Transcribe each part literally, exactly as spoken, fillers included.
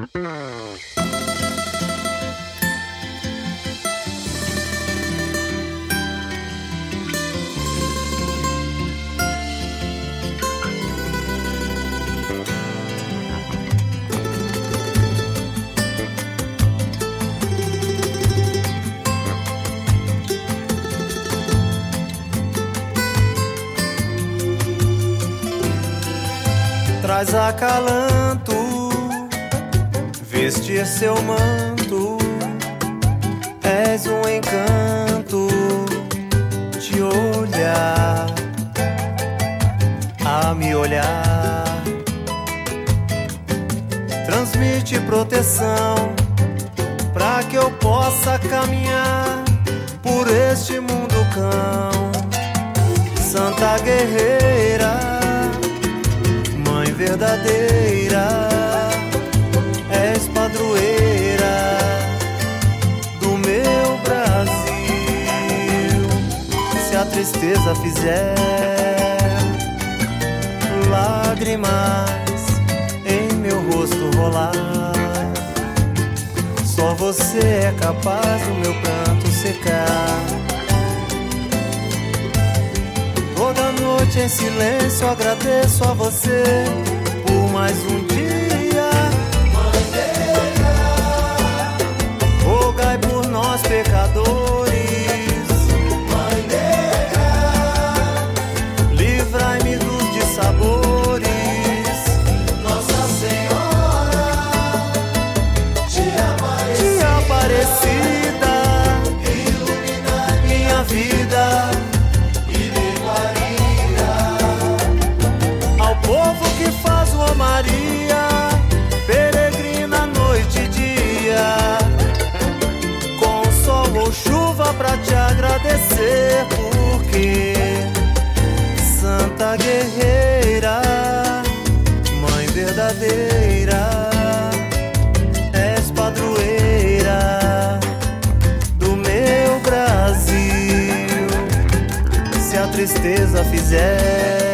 Traz acalanto, vestir seu manto, és um encanto, te olhar, a me olhar, transmite proteção, pra que eu possa caminhar por este mundo cão. Santa guerreira, verdadeira, és padroeira do meu Brasil. Se a tristeza fizer lágrimas em meu rosto rolar, só você é capaz do meu pranto secar. Toda noite em silêncio agradeço a você por mais um dia. Bandeira, rogai por nós pecadores. Bandeira, livrai-me dos dissabores. Nossa Senhora, te Aparecida, te Aparecida, iluminar minha vida. Povo que faz uma Maria, peregrina noite e dia, com sol ou chuva pra te agradecer, porque Santa Guerreira, Mãe verdadeira, és padroeira do meu Brasil. Se a tristeza fizer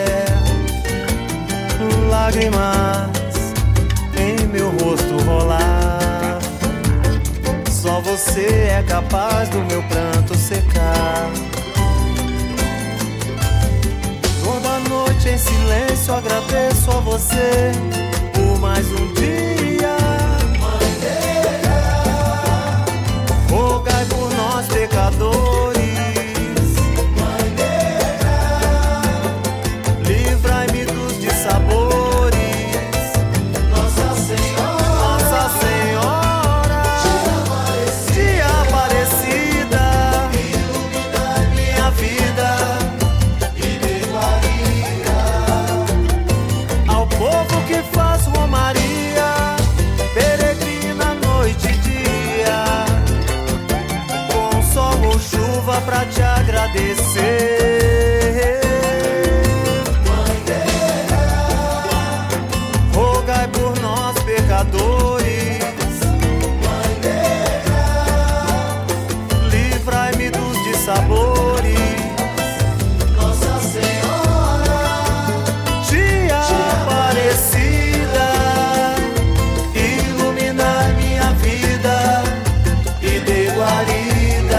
lágrimas em meu rosto rolar, só você é capaz do meu pranto secar. Toda noite em silêncio agradeço a você por mais um dia. Bandeira, rogai por nós pecadores. Pra te agradecer. Bandeira, rogai por nós pecadores. Bandeira, livrai-me dos dissabores. Nossa Senhora, te Aparecida, iluminar minha vida e dê guarida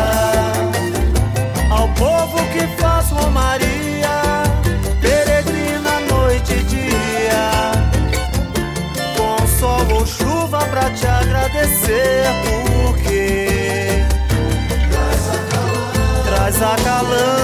ao povo que faz romaria, peregrina noite e dia, com sol ou chuva pra te agradecer, porque traz acalanto, traz acalanto.